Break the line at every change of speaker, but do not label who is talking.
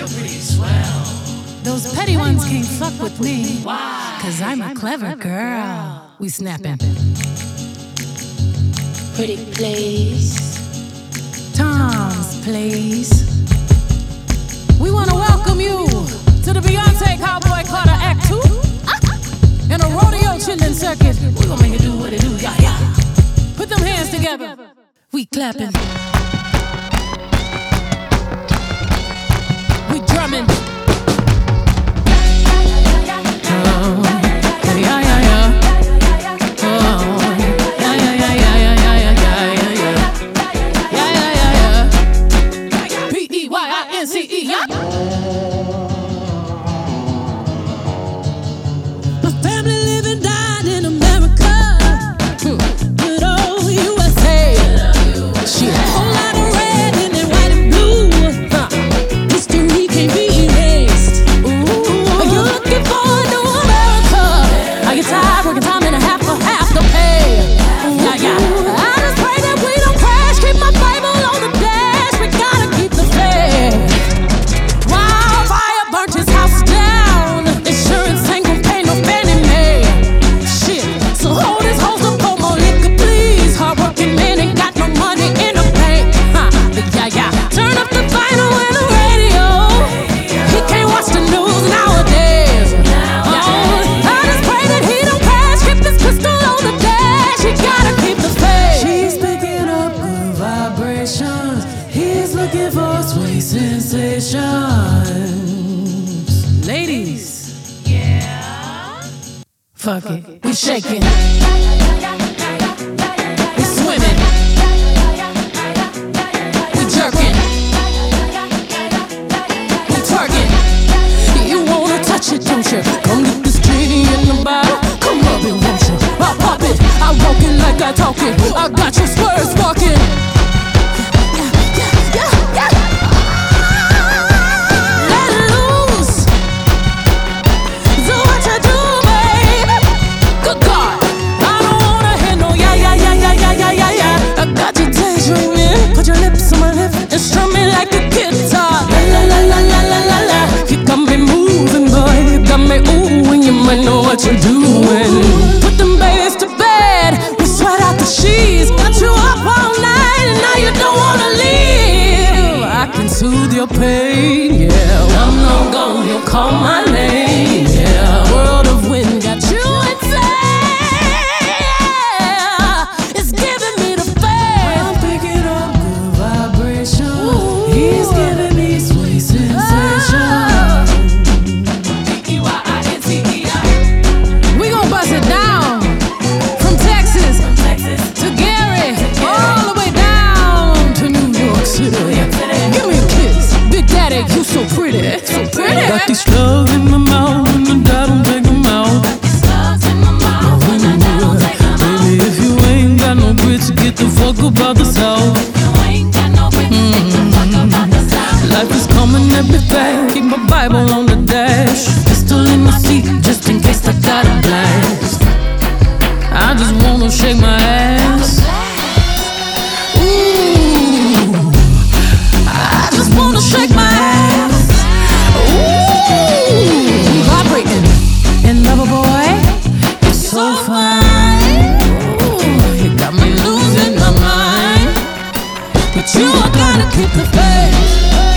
Those petty ones can't fuck with me. Why? Cause I'm a clever girl. We snapping.
Pretty place.
Tom's Place. We wanna welcome you to the Beyonce Cowboy Carter Act 2 and a rodeo chillin' circuit. We gon' make it do what it do, yeah, yeah. Put them hands together. We clapping. We drumming. Ladies, yeah, fuck it, we shaking, we swimming, we jerking, we twerking. You wanna touch it, don't you? Come get this genie in the bottle. Come rub it, won't you? I pop it, I walk it like I talk it. I got your spurs sparking. What you doing? Put them babies to bed. We sweat out the sheets. Got you up all night and now you don't wanna leave. I can soothe your pain, yeah. I'm long gone, you'll call my name, yeah. World of wind got you insane, yeah. It's giving me the fame. I'm picking up good vibration. Ooh. He's giving me sweet sensation. It down from Texas to Gary, all the way down to New York City. Give me a kiss, Big Daddy, you so pretty, so pretty.
Got these slugs in my mouth and I don't take them out. Baby, if you ain't got no grits, get the fuck up out the south. Life is coming at me fast. Keep my Bible on the dash. Pistol in my seat just in case I got a blast. I just wanna shake my ass. Ooh, I just wanna shake my ass. Ooh, vibrating and lover boy, you're so fine. Ooh, you got me losing my mind, but you gotta keep the faith.